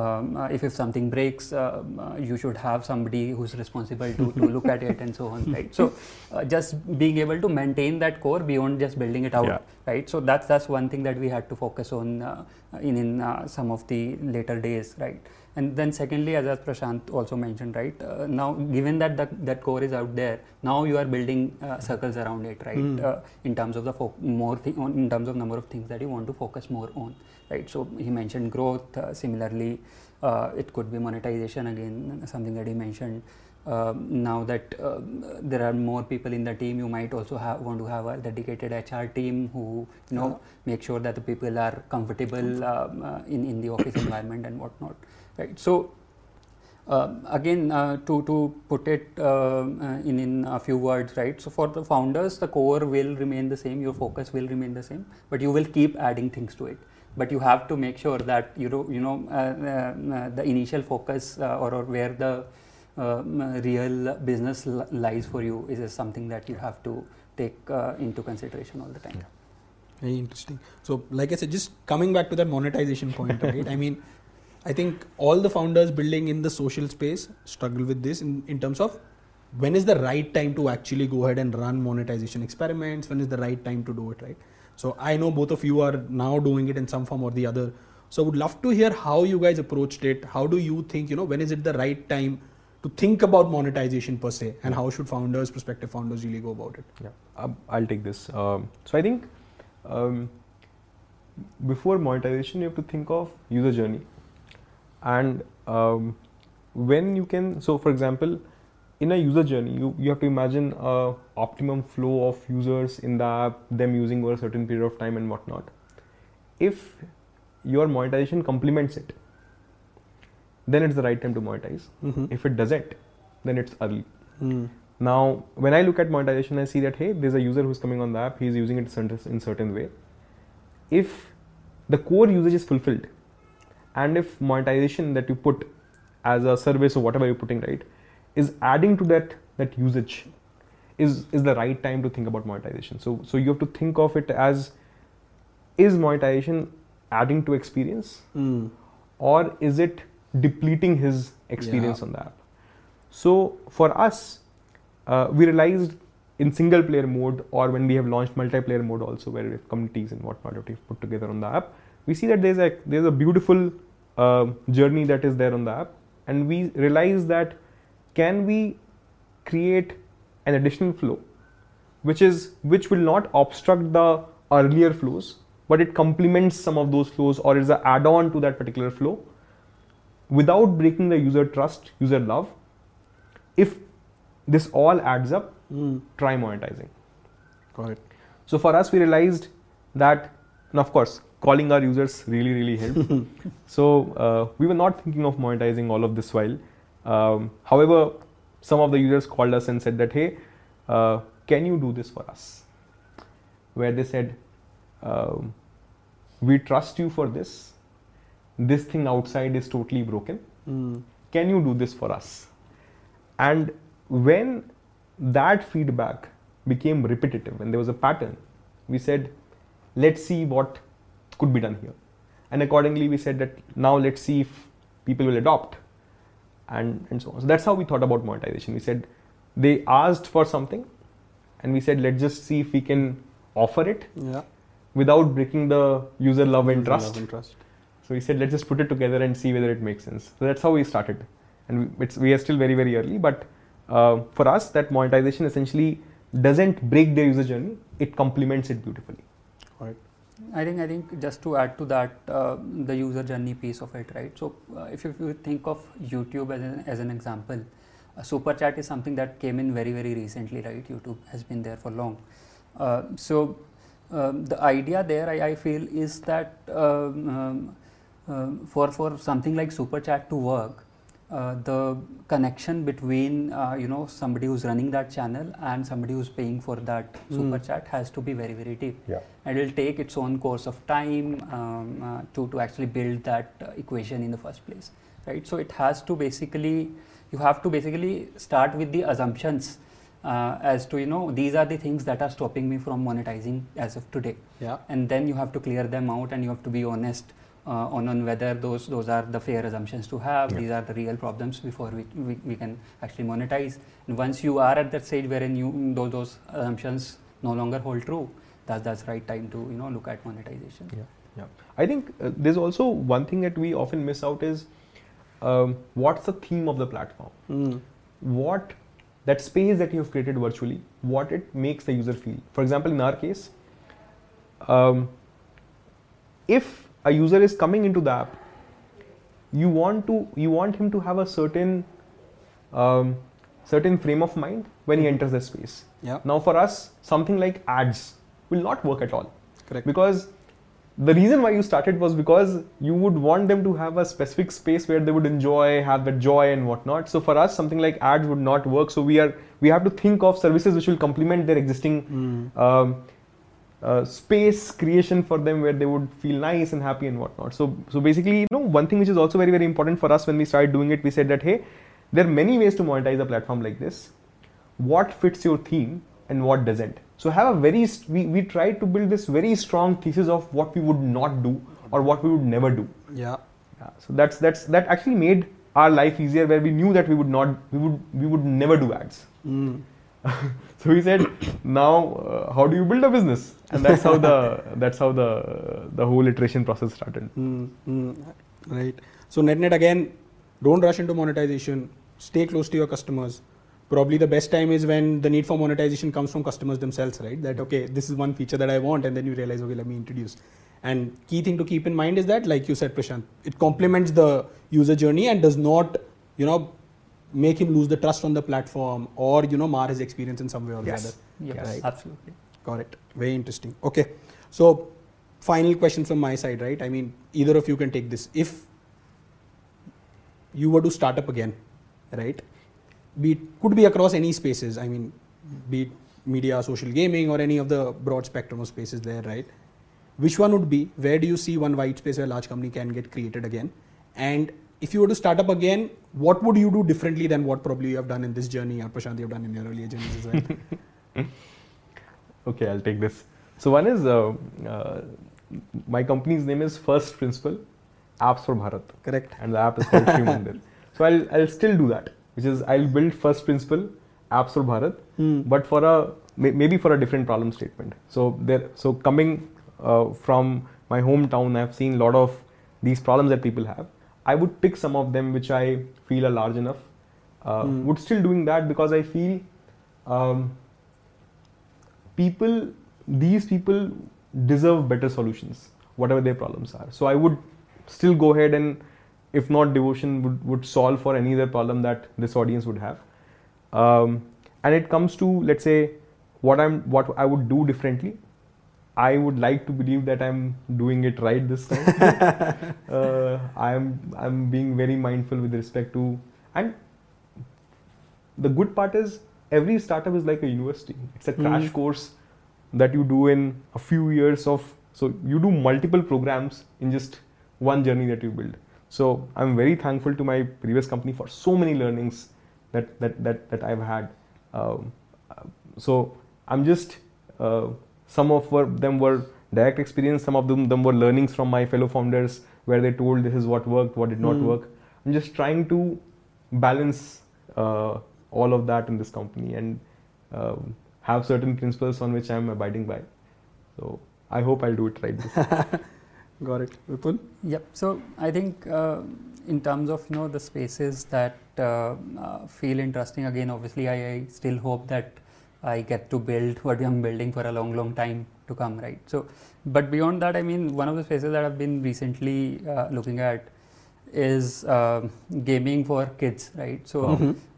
If something breaks, you should have somebody who's responsible to look at it and so on, right? So just being able to maintain that core beyond just building it out, right? So that's one thing that we had to focus on in some of the later days, right? And then secondly, as Prashant also mentioned, right, now given that that core is out there, now you are building circles around it, right? In terms of the in terms of number of things that you want to focus more on, right? So he mentioned growth. Similarly, it could be monetization, again, something that he mentioned. Now that there are more people in the team, you might also want to have a dedicated HR team who make sure that the people are comfortable in the office environment and whatnot, right? So again, to put it in a few words, right? So for the founders, the core will remain the same, your focus will remain the same, but you will keep adding things to it. But you have to make sure that the initial focus or where the real business lies for you is something that you have to take into consideration all the time. Very interesting. So like I said, just coming back to that monetization point, right? I think all the founders building in the social space struggle with this in terms of when is the right time to actually go ahead and run monetization experiments, when is the right time to do it, right? So I know both of you are now doing it in some form or the other. So I would love to hear how you guys approached it. How do you think, when is it the right time to think about monetization per se, and how should prospective founders really go about it? Yeah, I'll take this. So I think before monetization, you have to think of user journey. And when you can, so for example, in a user journey, you have to imagine a optimum flow of users in the app, them using over a certain period of time and whatnot. If your monetization complements it, then it's the right time to monetize. If it doesn't, then it's early. Now, when I look at monetization, I see that, hey, there's a user who's coming on the app, he's using it in certain way. If the core usage is fulfilled, and if monetization that you put as a service or whatever you're putting, right, is adding to that usage, is the right time to think about monetization. So you have to think of it as, is monetization adding to experience, or is it depleting his experience on the app? So for us, we realized in single player mode, or when we have launched multiplayer mode also, where we have communities and whatnot that we've put together on the app, we see that there's a beautiful journey that is there on the app, and we realize that can we create an additional flow which will not obstruct the earlier flows, but it complements some of those flows or is an add-on to that particular flow without breaking the user trust, user love. If this all adds up, try monetizing. Got it. So for us, we realized that, and of course, calling our users really helped. So we were not thinking of monetizing all of this while. However, some of the users called us and said that, hey, can you do this for us? Where they said, we trust you for this. This thing outside is totally broken. Can you do this for us? And when that feedback became repetitive, when there was a pattern, we said, let's see what could be done here. And accordingly, we said that now let's see if people will adopt and so on. So that's how we thought about monetization. We said they asked for something and we said, let's just see if we can offer it without breaking the user love and trust. So we said, let's just put it together and see whether it makes sense. So that's how we started. And we are still very early, but for us, that monetization essentially doesn't break their user journey, it complements it beautifully. Right. I think just to add to that, the user journey piece of it, right? So if you think of YouTube as an example, Super Chat is something that came in very recently, right? YouTube has been there for long. So the idea there, I feel, is that for something like Super Chat to work, the connection between somebody who's running that channel and somebody who's paying for that Super Chat has to be very deep. And it will take its own course of time to actually build that equation in the first place, right? So it has to you have to basically start with the assumptions as to these are the things that are stopping me from monetizing as of today. And then you have to clear them out, and you have to be honest on whether those are the fair assumptions to have. These are the real problems before we can actually monetize. And once you are at that stage wherein those assumptions no longer hold true, that's right time to look at monetization. I think there's also one thing that we often miss out is what's the theme of the platform? What that space that you have created virtually, what it makes the user feel. For example, in our case, if a user is coming into the app, you want him to have a certain frame of mind when he enters the space. Now for us, something like ads will not work at all. Correct. Because the reason why you started was because you would want them to have a specific space where they would have the joy and whatnot. So for us, something like ads would not work. So we have to think of services which will complement their existing space creation for them, where they would feel nice and happy and whatnot. So basically, one thing which is also very important for us when we started doing it, we said that, hey, there are many ways to monetize a platform like this. What fits your theme and what doesn't? So have we tried to build this very strong thesis of what we would not do or what we would never do. So that actually made our life easier, where we knew that we would never do ads. So we said, now how do you build a business? And that's how the whole iteration process started. Right. So net again, don't rush into monetization. Stay close to your customers. Probably the best time is when the need for monetization comes from customers themselves, right? That, okay, this is one feature that I want, and then you realize, okay, let me introduce. And key thing to keep in mind is that, like you said, Prashant, it complements the user journey and does not, make him lose the trust on the platform or, mar his experience in some way or the other. Yes, right? Absolutely. Got it. Very interesting. Okay. So final question from my side, right? I mean, either of you can take this. If you were to start up again, right? Could be across any spaces. I mean, be it media, social gaming, or any of the broad spectrum of spaces there, right? Which one would be? Where do you see one white space where a large company can get created again? And if you were to start up again, what would you do differently than what probably you have done in this journey, or Prashant, you have done in your earlier journeys as well? Okay, I'll take this. So one is, my company's name is First Principle Apps for Bharat. Correct. And the app is called Shri Mandir. So I'll still do that, which is I'll build First Principle Apps for Bharat, but for a maybe for a different problem statement. So coming from my hometown, I've seen a lot of these problems that people have. I would pick some of them which I feel are large enough. Would still doing that because I feel these people deserve better solutions, whatever their problems are. So I would still go ahead and, if not devotion, would solve for any other problem that this audience would have. And it comes to, let's say, what I would do differently. I would like to believe that I'm doing it right this time. I'm being very mindful with respect to, and the good part is every startup is like a university. It's a crash course that you do in a few years of, so you do multiple programs in just one journey that you build. So I'm very thankful to my previous company for so many learnings that I've had. So I'm just, some of them were direct experience, some of them were learnings from my fellow founders where they told this is what worked, what did not work. I'm just trying to balance all of that in this company and have certain principles on which I'm abiding by. So I hope I'll do it right this time. Got it. Vipul? Yep. So I think in terms of the spaces that feel interesting, again, obviously I still hope that I get to build what I'm building for a long time to come, right? So, but beyond that, I mean, one of the spaces that I've been recently looking at is gaming for kids, right? So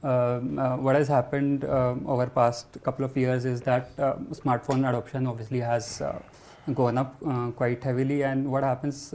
what has happened over past couple of years is that smartphone adoption obviously has gone up quite heavily, and what happens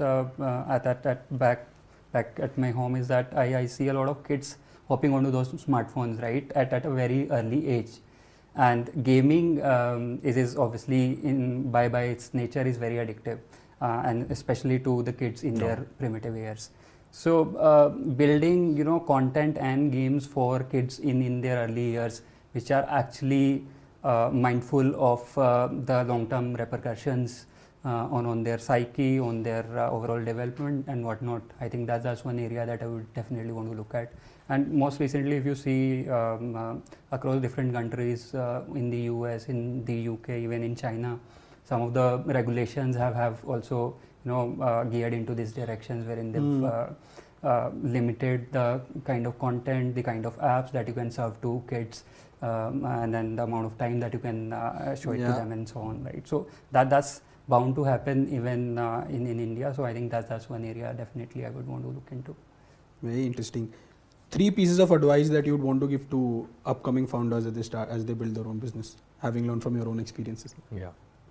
back at my home is that I see a lot of kids hopping onto those smartphones, right, at a very early age. And gaming is obviously by its nature is very addictive, and especially to the kids in their primitive years. So building content and games for kids in their early years, which are actually mindful of the long-term repercussions on their psyche, on their overall development and whatnot. I think that's one area that I would definitely want to look at. And most recently, if you see across different countries, in the US, in the UK, even in China, some of the regulations have also geared into these directions, wherein they've limited the kind of content, the kind of apps that you can serve to kids, and then the amount of time that you can show it to them and so on, right? So that's bound to happen even in India. So I think that's one area definitely I would want to look into. Very interesting. 3 pieces of advice that you would want to give to upcoming founders as they build their own business, having learned from your own experiences. Yeah.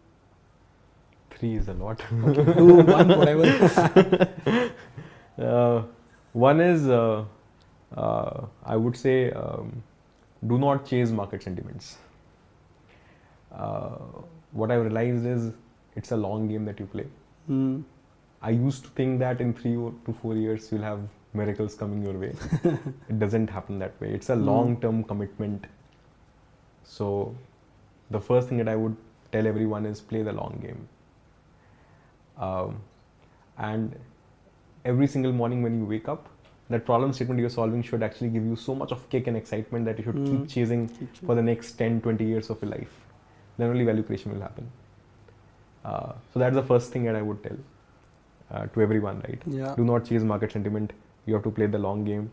3 is a lot. Okay, 2, 1, whatever. One is, I would say, do not chase market sentiments. What I've realized is it's a long game that you play. I used to think that in 3 to 4 years you'll have miracles coming your way. It doesn't happen that way. It's a long-term commitment. So the first thing that I would tell everyone is play the long game. And every single morning when you wake up, that problem statement you're solving should actually give you so much of kick and excitement that you should keep chasing for the next 10, 20 years of your life. Then only value creation will happen. So that's the first thing that I would tell to everyone, right? Yeah. Do not chase market sentiment. You have to play the long game.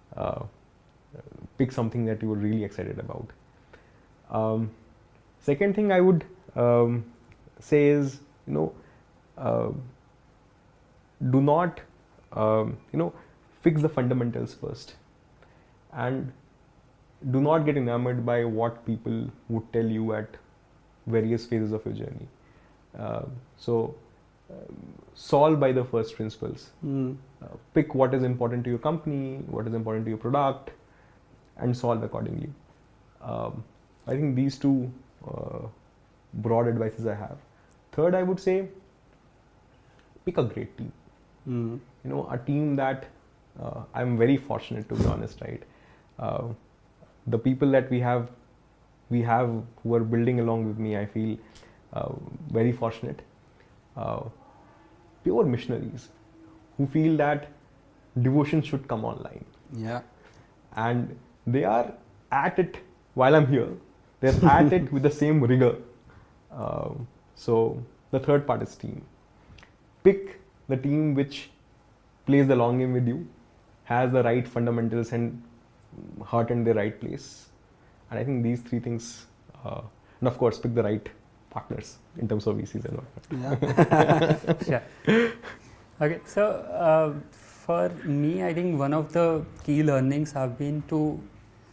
Pick something that you are really excited about. Second thing I would say is, do not, fix the fundamentals first, and do not get enamored by what people would tell you at various phases of your journey. Solve by the first principles. Pick what is important to your company, what is important to your product, and solve accordingly. I think these 2 broad advices I have. Third, I would say, pick a great team. A team that I'm very fortunate, to be honest, right? The people that we have who are building along with me, I feel very fortunate. Pure missionaries who feel that devotion should come online. Yeah. And they are at it while I'm here. They're at it with the same rigor. So the third part is team. Pick the team which plays the long game with you, has the right fundamentals and heart in the right place. And I think these three things, and of course, pick the right partners in terms of VCs and all. Yeah. Okay, so for me, I think one of the key learnings have been to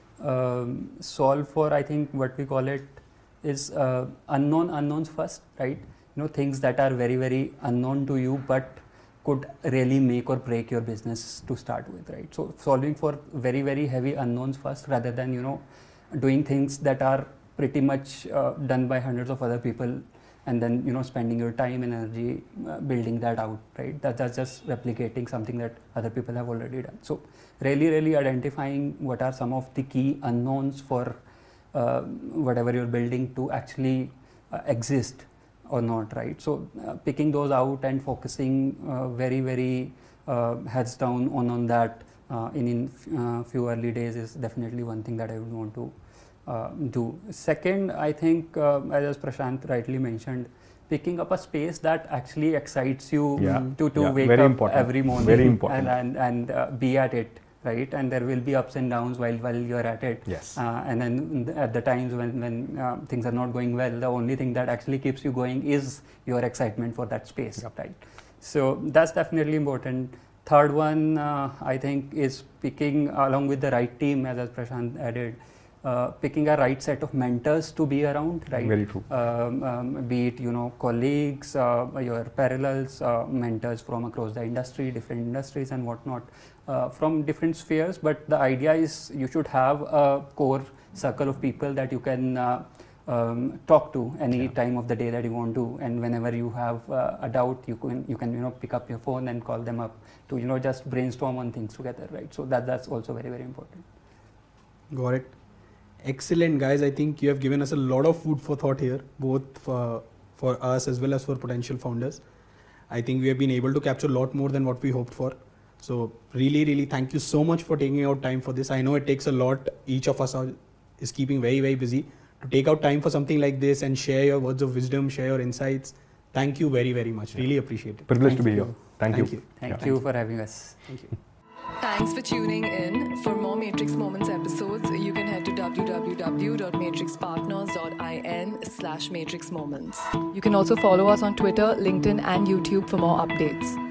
solve for, I think what we call it is unknowns first, right? Things that are very, very unknown to you, but could really make or break your business to start with, right? So solving for very, very heavy unknowns first, rather than, doing things that are pretty much done by hundreds of other people, and then, spending your time and energy building that out, right? That's just replicating something that other people have already done. So really, really identifying what are some of the key unknowns for whatever you're building to actually exist or not, right? So picking those out and focusing very, very heads down on that in few early days is definitely one thing that I would want to do. Second, I think as Prashant rightly mentioned, picking up a space that actually excites you to wake up important. Every morning very important. and be at it, right? And there will be ups and downs while you're at it. Yes. And then at the times when things are not going well, the only thing that actually keeps you going is your excitement for that space, right? So that's definitely important. Third one, I think, is picking along with the right team, as Prashant added, picking a right set of mentors to be around, right? Very true. Be it, colleagues, your parallels, mentors from across the industry, different industries and whatnot, from different spheres. But the idea is you should have a core circle of people that you can talk to any time of the day that you want to, and whenever you have a doubt, you can pick up your phone and call them up to just brainstorm on things together, right? So that's also very, very important. Got it. Excellent, guys. I think you have given us a lot of food for thought here, both for us as well as for potential founders. I think we have been able to capture a lot more than what we hoped for. So really, really thank you so much for taking out time for this. I know it takes a lot. Each of us is keeping very, very busy. To take out time for something like this and share your words of wisdom, share your insights. Thank you very, very much. Really appreciate it. Privileged to be here. Thank you. Thank you for having us. Thank you. Thanks for tuning in. For more Matrix Moments episodes, you can head to www.matrixpartners.in/matrixmoments. You can also follow us on Twitter, LinkedIn, and YouTube for more updates.